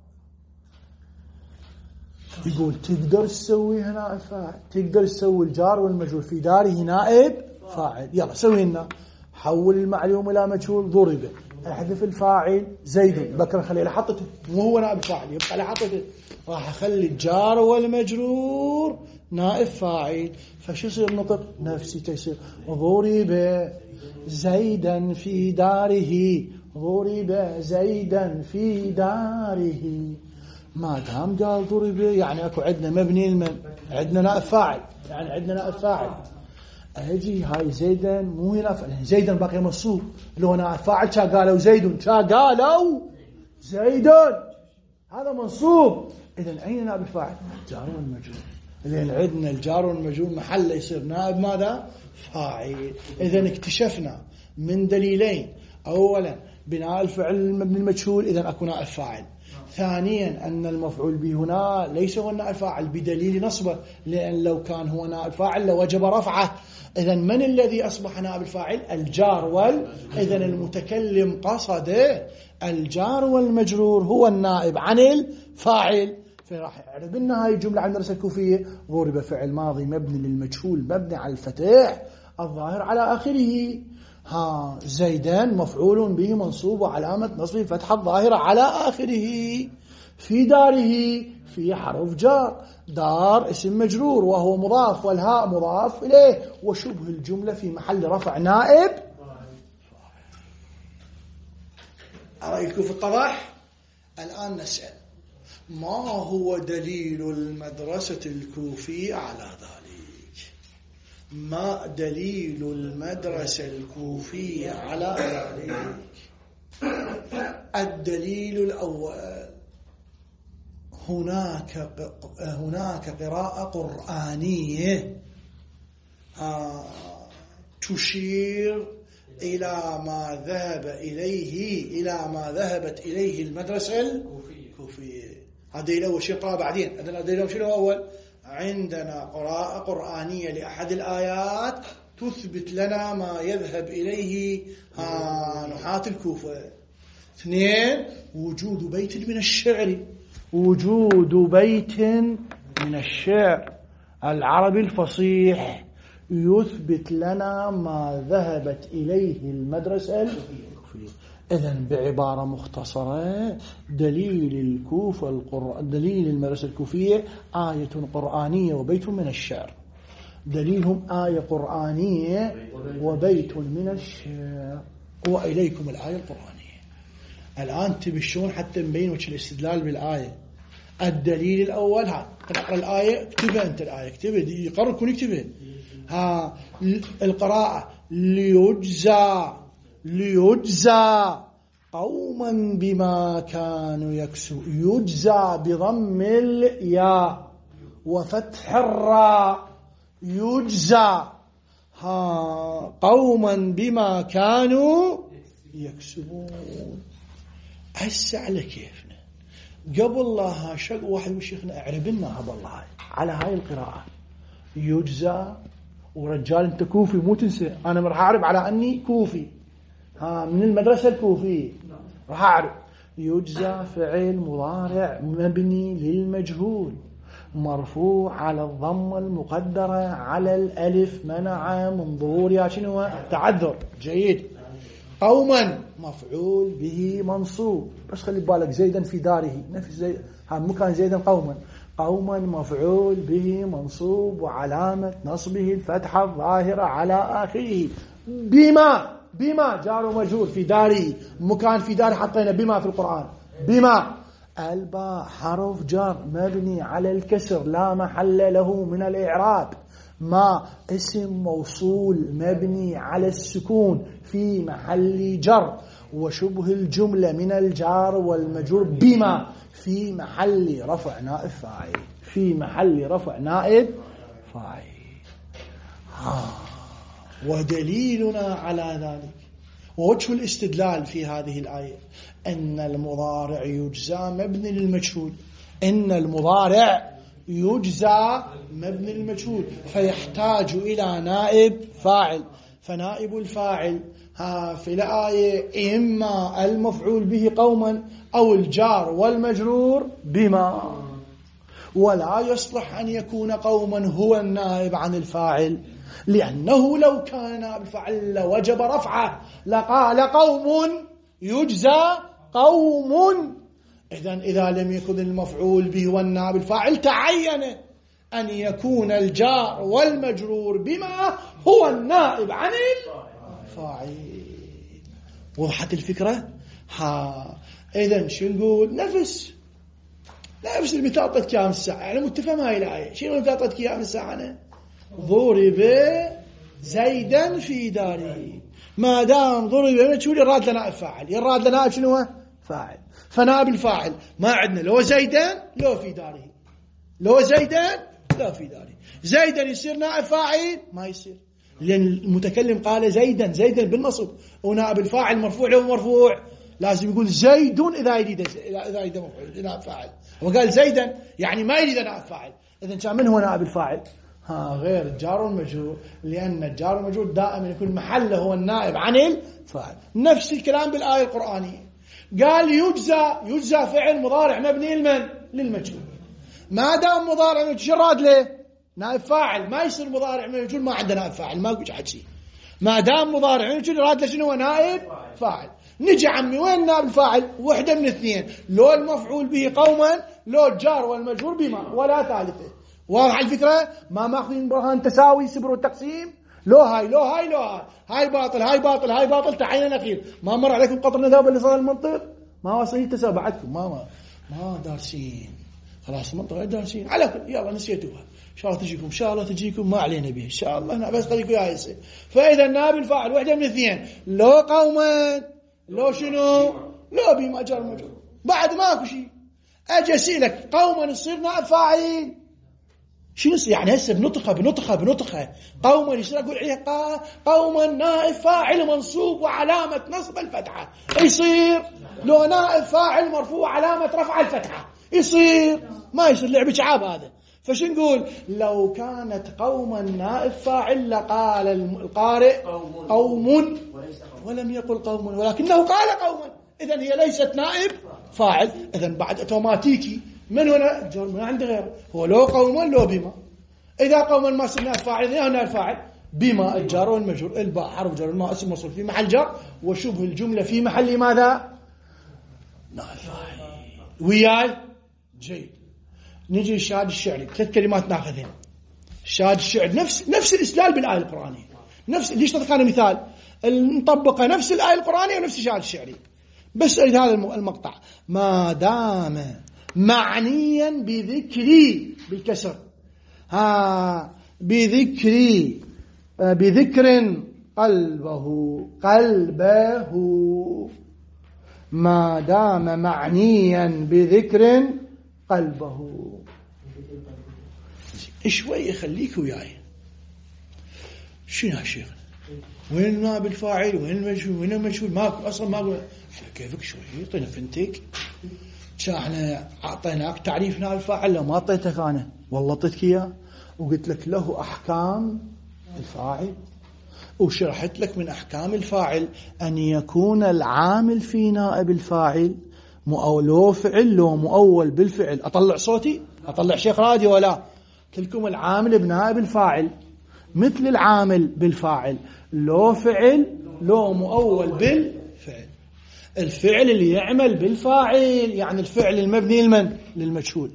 S1: يقول تقدر تسوي هنا فاعل، تقدر تسوي الجار والمجرور في داره نائب فاعل. يلا سوي لنا، حول المعلوم إلى مجهول. ضرب، احذف الفاعل زيد بكر، خليه لحطته، مو هو نائب فاعل، يبقى لحطته. راح اخلي الجار والمجرور نائب فاعل. فشو يصير نطق نفسي تيصير ضرب زيدا في داره. ما دام قال ضرب يعني اكو عندنا مبني عندنا نائب فاعل، يعني عندنا نائب فاعل. اجي هاي زيدا مو هنا فعل، زيدا باقي منصوب اللي هو نائب فاعل. قالوا زيد هذا منصوب. اذا اين نائب الفاعل؟ الجار والمجرور. لان عندنا الجار والمجرور محله يصير نائب ماذا؟ فاعل. اذا اكتشفنا من دليلين: اولا بناء الفعل المبني المجهول، اذا اكو نائب فاعل. ثانيا أن المفعول به هنا ليس هو النائب فاعل بدليل نصبه، لأن لو كان هو نائب فاعل لوجب رفعه. إذا من الذي أصبح نائب الفاعل؟ الجار إذا المتكلم قصد الجار والمجرور هو النائب عن الفاعل. فراح يعرب لنا هاي الجملة على المدرسة الكوفية: ضرب فعل ماضي مبني للمجهول مبني على الفتح الظاهر على آخره. زيدا مفعول به منصوب وعلامة نصبه فتحة الظاهرة على آخره. في داره في حرف جار، دار اسم مجرور وهو مضاف، والهاء مضاف إليه، وشبه الجملة في محل رفع نائب. أرأيكم في الطرح. الآن نسأل: ما هو دليل المدرسة الكوفية على ذلك؟ ما دليل المدرسة الكوفية على ذلك؟ الدليل الأول: هناك قراءة قرآنية تشير إلى ما ذهبت إليه المدرسة الكوفية. هذا دليل أول شيء. قرأ بعدين. هذا دليل أول شيء الأول: عندنا قراءة قرآنية لأحد الآيات تثبت لنا ما يذهب إليه نحاة الكوفة. 2: وجود بيت من الشعر العربي الفصيح يثبت لنا ما ذهبت إليه المدرسة الكوفية. إذن بعبارة مختصرة: دليل المدرسة الكوفية آية قرآنية وبيت من الشعر. دليلهم آية قرآنية وبيت من الشعر. وإليكم الآية القرآنية. الآن تبشون حتى نبين وجه الاستدلال بالآية. الدليل الأول: تقرأ الآية، اكتبها أنت الآية، اكتبها، يقرر كون يكتبها. القراءة: ليجزى قوما بما كانوا يكسبون. يجزى بضم الياء وفتح الراء. يجزى. قوما بما كانوا يكسبون. هسه على كيفنا قبل لا شق واحد من شيخنا اعرب لنا هذا الله على هاي القراءة يجزى. ورجال انت كوفي مو تنسى، انا راح اعرب على اني كوفي من المدرسة الكوفية. راح اعرب يجزى فعل مضارع مبني للمجهول مرفوع على الضمة المقدرة على الألف منع من ظهور يا شنو التعذر. جيد. قوما مفعول به منصوب، بس خلي بالك زيدا في داره نفس زيد مكان زيدا قوما. قوما مفعول به منصوب وعلامة نصبه الفتحة الظاهرة على آخره. بما جار ومجهول في داره مكان في داره حطينا بما في القرآن. بما الباء حرف جر مبني على الكسر لا محل له من الإعراب. ما اسم موصول مبني على السكون في محل جر وشبه الجملة من الجار والمجرور بما في محل رفع نائب فاعل. في محل رفع نائب فاعل. ودليلنا على ذلك ووجه الاستدلال في هذه الآية أن المضارع يجزى مبني للمجهول. إن المضارع يجزى مبني للمجهول فيحتاج إلى نائب فاعل. فنائب الفاعل في الآية إما المفعول به قوما أو الجار والمجرور بما. ولا يصلح أن يكون قوما هو النائب عن الفاعل، لأنه لو كان نائب الفاعل لوجب رفعه لقال قوم يجزى قوم. إذا لم يكن المفعول به والنائب الفاعل تعين أن يكون الجار والمجرور بما هو النائب عن الفاعل. وضحت الفكرة؟ إذن شو نقول؟ نفس المثال أعطيتك إياه من الساعة، يعني متفهم هاي الآية. شنو المثال أعطيتك إياه من الساعة أنا؟ ضرب زيدا في داره. ما دام ضرب شو يراد لنائب فاعل، يراد لنائب شنو هو؟ فاعل. فنائب الفاعل ما عندنا لو زيدا لو في داره، لو زيدا لو في داره. زيدا يصير نائب فاعل؟ ما يصير، لأن المتكلم قال زيدا بالنصب، ونائب الفاعل مرفوع له مرفوع لازم يقول زيد إذا يريد نائب فاعل. وقال زيدا يعني ما يريد نائب فاعل. إذن كان من هو نائب الفاعل؟ غير الجار والمجرور، لأن الجار والمجرور دائما يكون محله هو النائب عن الفاعل. نفس الكلام بالآية القرآنية. قال يجزى فعل مضارع مبني للمجهول. ما دام مضارع شراد له نائب فاعل، ما يصير مضارع مجهول ما عنده نائب فاعل، ما يقول شيء. ما دام مضارع مجهول راد له شنو هو؟ نائب فاعل. نجي عمي وين نائب الفاعل؟ وحده من اثنين، لو المفعول به قوما لو الجار والمجرور بما، ولا ثالثه. واضح الفكره؟ ما ماخذين برهان تساوي سبر والتقسيم. لو هاي هاي باطل تعين اخير. ما مر عليكم قطر نذاب اللي صار المنطق؟ ما وصلت تساوي بعدكم ما دارسين. خلاص المنطقه دارسين على كل. يلا نسيتوها ان شاء الله تجيكم ما علينا بها ان شاء الله. انا بس خليكم يا يسي. فاذا نائب الفاعل وحده من اثنين، لو قوما لو شنو لو بما جار مجرور. بعد ماكو شيء اجي اسالك قوما يصير نائب فاعل شنو يعني؟ هسه بنطقها قوما يصير اقول عليه قوما نائب فاعل منصوب وعلامه نصب الفتحه. يصير لو نائب فاعل مرفوع علامه رفع الفتحه يصير؟ ما يصير. لعب شعاب هذا. فش نقول؟ لو كانت قوما نائب فاعل لقال القارئ قوم ولم يقل قوم، ولكنه قال قوما. إذن هي ليست نائب فاعل. إذن بعد اوتوماتيكي من هنا الجر ما عنده غيره، هو لو قوما لو بما. إذا قوما ما صرنا فاعل إذا نائب فاعل بما الجار والمجرور. الباء حرف جر، الماء اسم موصول في محل جر وشبه الجملة في محل ماذا؟ نائب فاعل. وياي جيد. نجي الشاهد الشعري، 3 كلمات ناخذين. الشاهد الشعري نفس الإسلال بالآية القرآنية. نفس ليش نعطينا مثال نطبقه نفس الآية القرآنية ونفس الشاهد الشعري. بس هذا المقطع ما دام معنيا بذكري بالكسر بذكر قلبه ما دام معنيا بذكر قلبه. شوي خليك وياي. شنو يا شيخ وين النائب الفاعل وين المجهول ماكو أصلا ماكو. كيفك شوي طينا فنتك احنا أعطيناك تعريف نائب الفاعل لو ما أعطيتك أنا والله أعطيتك إياه وقلت لك له أحكام الفاعل وشرحت لك من أحكام الفاعل أن يكون العامل في نائب الفاعل لو فعل لو مؤول بالفعل. أطلع صوتي أطلع شيخ راديو ولا تلكم العامل بنائب الفاعل مثل العامل بالفاعل لو فعل لو مؤول بالفعل. الفعل اللي يعمل بالفاعل يعني الفعل المبني للمجهول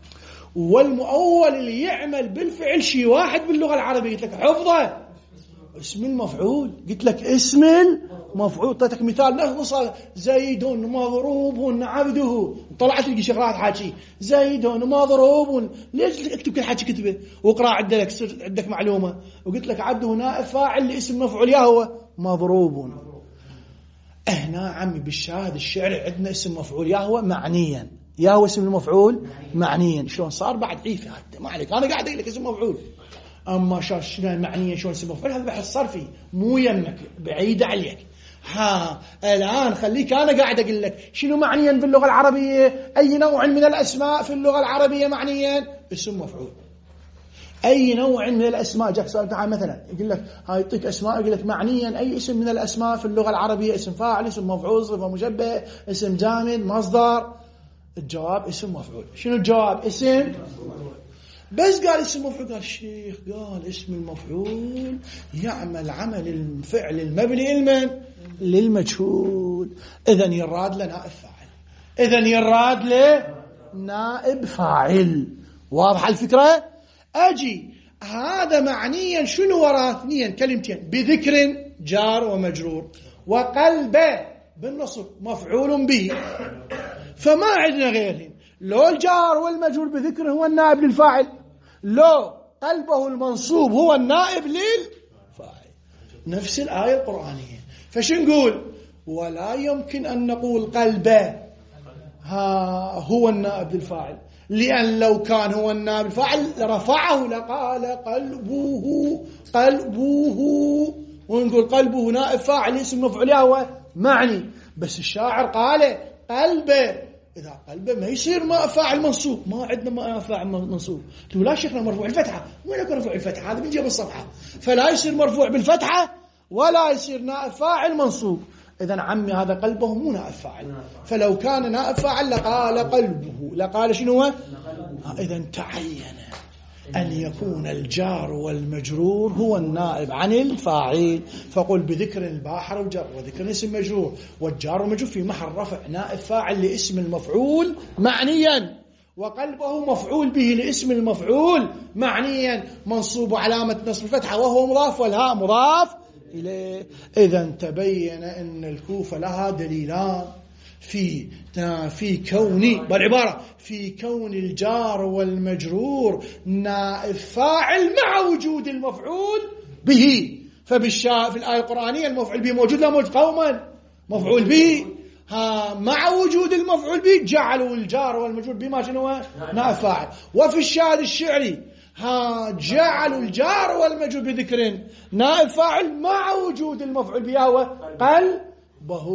S1: والمؤول اللي يعمل بالفعل شيء واحد باللغة العربية. قلت لك حفظه اسم المفعول قلت لك اسم المفعول. اعطيتك مثال نفس زيد مضروب عبده طلعت لي شغلات حاكي زيد مضروب. ليش اكتب كل حاجه كتبه واقرا عندك معلومه. وقلت لك عبده نائب فاعل لاسم مفعول يا هو مضروب. هنا عمي بالشاهد الشعري عندنا اسم مفعول يا هو معنيا يا هو اسم المفعول معنيا. شلون صار بعد عيفي حتى ما عليك انا قاعد اقول لك اسم مفعول. اما شنو معنيا شلون اسم مفعول هذا بحث صرفي مو يمك بعيد عليك. الان خليك انا قاعد اقول لك شنو معنيا باللغه العربيه. اي نوع من الاسماء في اللغه العربيه معنيا اسم مفعول. اي نوع من الاسماء جاك سؤال تعال مثلا يقول لك هاي يعطيك اسماء يقول لك معنيا اي اسم من الاسماء في اللغه العربيه اسم فاعل اسم مفعول صفه مشبه اسم جامد مصدر. الجواب اسم مفعول. شنو الجواب اسم بس قال اسم مفعول. قال الشيخ قال اسم المفعول يعمل عمل الفعل المبني للمجهول. إذن يراد لنائب فاعل. إذن يراد لنائب فاعل. واضح الفكرة؟ أجي هذا معنيا شنو وراه اثنين كلمتين بذكر جار ومجرور وقلبه بالنصب مفعول به. فما عندنا غيرهم. لو الجار والمجرور بذكر هو النائب للفاعل لو قلبه المنصوب هو النائب للفاعل. نفس الآية القرآنية. فشو نقول ولا يمكن أن نقول قلبه هو النائب للفاعل لأن لو كان هو النائب للفاعل رفعه لقال قلبه ونقول قلبه نائب فاعل اسم مفعول هو معني. بس الشاعر قال قلبه. إذا قلبه ما يصير ما فاعل منصوب. ما عندنا ما فاعل منصوب. تقول لا شيخنا مرفوع الفتحة. وين يكون مرفوع الفتحة هذا من جيب الصفحة. فلا يصير مرفوع بالفتحة ولا يصير نائب فاعل منصوب. إذن عمي هذا قلبه مو نائب فاعل. فلو كان نائب فاعل لقال قلبه لقال شنو هو. إذن تعين أن يكون الجار والمجرور هو النائب عن الفاعل. فقل بذكر الباحر وجر وذكر اسم مجرور والجار والمجرور في محل رفع نائب فاعل لاسم المفعول معنيا وقلبه مفعول به لاسم المفعول معنيا منصوب علامة نصب الفتحة وهو مضاف والهاء مضاف إليه. إذن تبين أن الكوفة لها دليلان في كون بالعبارة في كون الجار والمجرور نائب فاعل مع وجود المفعول به. في الآية القرآنية المفعول به موجود لا موجود قوما مفعول به مع وجود المفعول به جعلوا الجار والمجرور بما شنو نائب فاعل. وفي الشاهد الشعري جعلوا الجار والمجرور بذكر نائب فاعل مع وجود المفعول به هو قلبه.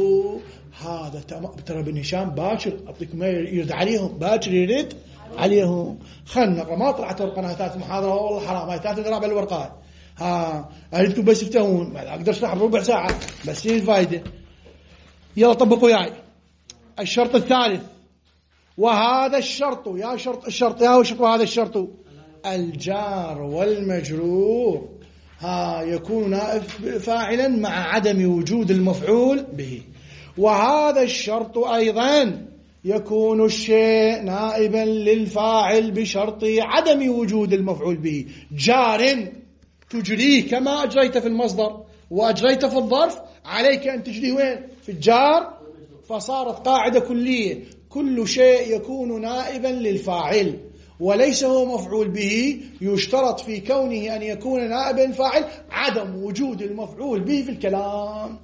S1: هذا ترى ابن هشام باكر أعطيكم ما يرد عليهم باكر يرد عليهم. خلنا نقرأ ما طلعت القناتات المحاضرة والله حرام هاي 3 دراب الورقات أريدكم بس يفتهون ما أقدر أشرح بربع ساعة بس هي الفائدة. يلا طبقوا وياي. الشرط الثالث وهذا الشرط يا شرط الشرط يا وشرط وهذا الشرط الجار والمجرور يكون نائب فاعلا مع عدم وجود المفعول به. وهذا الشرط أيضا يكون الشيء نائبا للفاعل بشرط عدم وجود المفعول به. جار تجريه كما أجريت في المصدر وأجريت في الظرف عليك أن تجريه وين في الجار. فصارت قاعدة كلية كل شيء يكون نائبا للفاعل وليس هو مفعول به يشترط في كونه أن يكون نائبا للفاعل عدم وجود المفعول به في الكلام.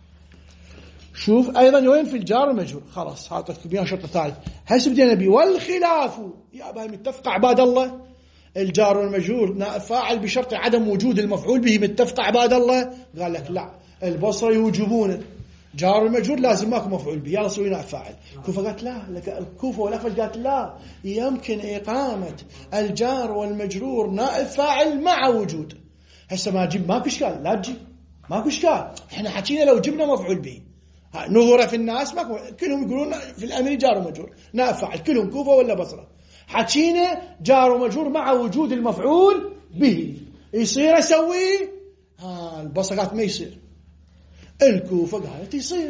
S1: شوف أيضا وين في الجار المجرور. خلاص هذا بيان شرط الثالث. هسه بدينا بي والخلاف يا أبا متفق عباد الله. الجار والمجرور نائب فاعل بشرط عدم وجود المفعول به، متفق عباد الله؟ قال لك لا، البصرة يوجبونه جار المجرور لازم ماكو مفعول به، يلا سوي نائب فاعل. كوفة قالت لا، الكوفة والأخفش قالت لا، يمكن إقامة الجار والمجرور نائب فاعل مع وجود. هسه ما تجيب ماكو إشكال، لا تجيب ماكو إشكال، إحنا حكينا لو جبنا مفعول به نظرة في الناس ماكو، كلهم يقولون في الأمر جار ومجرور نائب فاعل، كلهم كوفة ولا بصرة. حكينا جار ومجرور مع وجود المفعول به، يصير أسويه؟ البصرة قالت ما يصير، الكوفة قالت يصير.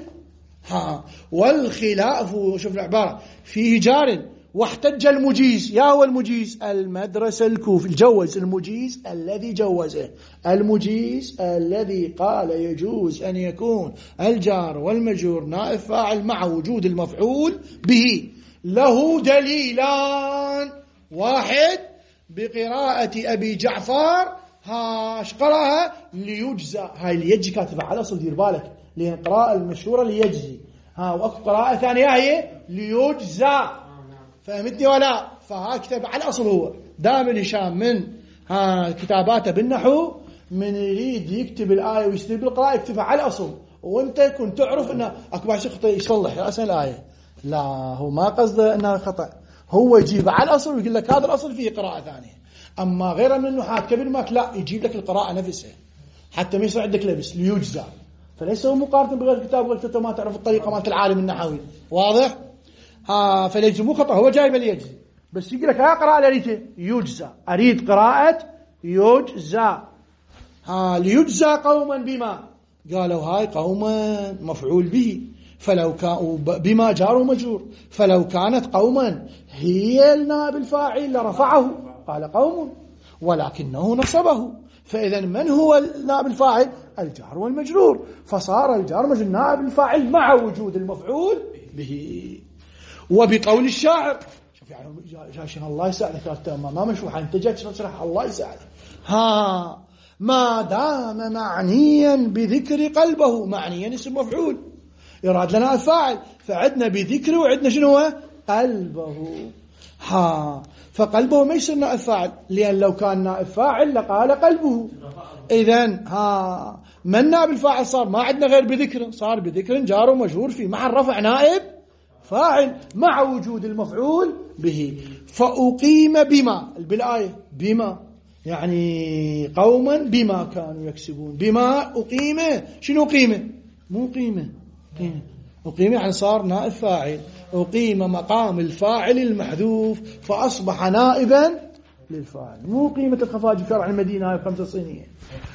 S1: والخلاف شوف العبارة فيه جار واحتج المجيز. يا هو المجيز؟ المدرسة الكوفي، الجوز، المجيز الذي جوزه، المجيز الذي قال يجوز أن يكون الجار والمجرور نائب فاعل مع وجود المفعول به. له دليلان، واحد بقراءة أبي جعفر، ايش قرأها؟ ليجزى، هاي ليجزي كاتبها على أصل، دير بالك، لأن القراءة المشهورة ليجزي، وأكو قراءة ثانية هي ليجزى، فهمتني ولا؟ فهكتب على الأصل. هو دائما هشام من كتاباته بالنحو من يريد يكتب الآية ويستدل بالقراءة يكتبها على الأصل، وانت كنت تعرف انه اكو بعض خطأ يصلح رأسا الآية، لا هو ما قصده انها خطأ، هو يجيب على الأصل ويقول لك هذا الأصل فيه قراءة ثانية. أما غير من النحاة كبير ماك لا، يجيب لك القراءة نفسها حتى ما يصير عندك لبس، ليجزى. فليس هو مقارنة بغير كتاب وقت ما تعرف الطريقة مالت العالم النحوي، واضح؟ فليجزي مو خطأ، هو جايب ليجزي، بس يقول لك ها قراءة لريته يجزى، أريد قراءة يجزى. ليجزى قوما بما، قالوا هاي قوما مفعول به، فلو كان بما جار ومجرور، فلو كانت قوما هي النائب الفاعل لرفعه، قال قوم، ولكنه نصبه. فإذا من هو النائب الفاعل؟ الجار والمجرور، فصار الجار والمجرور نائب الفاعل مع وجود المفعول به. وبقول الشاعر، شوف يعني جاشن الله يساعدك، ما مشروح انت جاي تشرح، الله يساعدك. ما دام معنيا بذكر قلبه، معنيا اسم مفعول يراد لنا الفاعل، فعدنا بذكره وعدنا شنو هو؟ قلبه. فقلبه ما يصير نائب فاعل، لأن لو كان نائب فاعل لقال قلبه. إذن من نائب الفاعل صار؟ ما عندنا غير بذكر، صار بذكر جار ومجرور في محل رفع نائب فاعل مع وجود المفعول به. فأقيم بما، بالآية بما يعني قوما بما كانوا يكسبون، بما أقيم، شنو قيمة؟ مو قيمة، أقيم يعني صار نائب فاعل، أقيم مقام الفاعل المحذوف فأصبح نائبا للفاعل، مو قيمة الخفاجي في شرع المدينة هاي 5 صينية.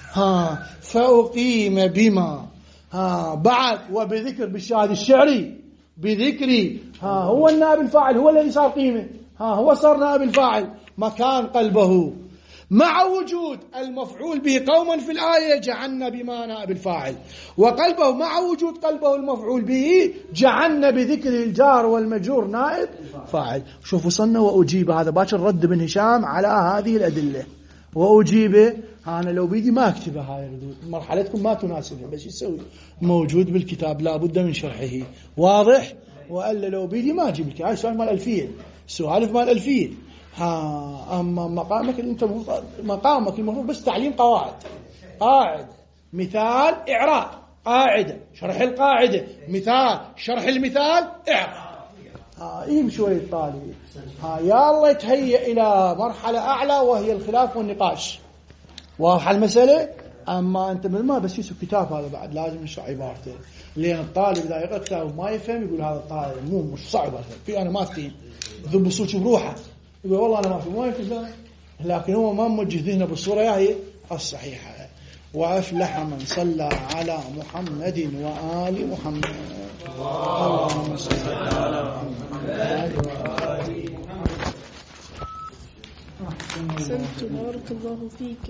S1: فأقيم بما بعد وبذكر بالشاهد الشعري، بذكري هو النائب الفاعل، هو الذي صار قيمة، هو صار نائب الفاعل مكان قلبه، مع وجود المفعول به قوما في الآية جعلنا بما نائب الفاعل، وقلبه مع وجود قلبه المفعول به جعلنا بذكر الجار والمجرور نائب فاعل. شوفوا وصلنا. وأجيب هذا باكر رد بن هشام على هذه الأدلة، وأجيبه أنا لو بيدي ما أكتبها، هاي الردود مرحلتكم ما تناسبها، بس يسوي موجود بالكتاب لا بد من شرحه، واضح؟ وألا لو بيدي ما أجيب لك، هاي سؤال مال ألفية، سؤال مال ألفية. أما مقامك أنت مقامك المفروض بس تعليم قواعد، قاعدة مثال إعراب، قاعدة شرح القاعدة، مثال شرح المثال، إعراب. شوي الطالب يا الله يتهيأ إلى مرحلة أعلى وهي الخلاف والنقاش، واضحة المسألة. أما أنت ما بس يسوي كتاب هذا بعد لازم نشرح عبارته، لأن الطالب إذا يقرأ كتاب وما يفهم يقول هذا الطالب مش صعب، في أنا ما أفتهم، ذب صوتي بروحه يقول والله أنا ما في ما يفهم، لكن هو ما موجه ذهنه بالصورة هي الصحيحة. وأفلح من صلى على محمد وآل محمد. اللهم صل على محمد وآل محمد.
S2: أحسنت، بارك الله فيك.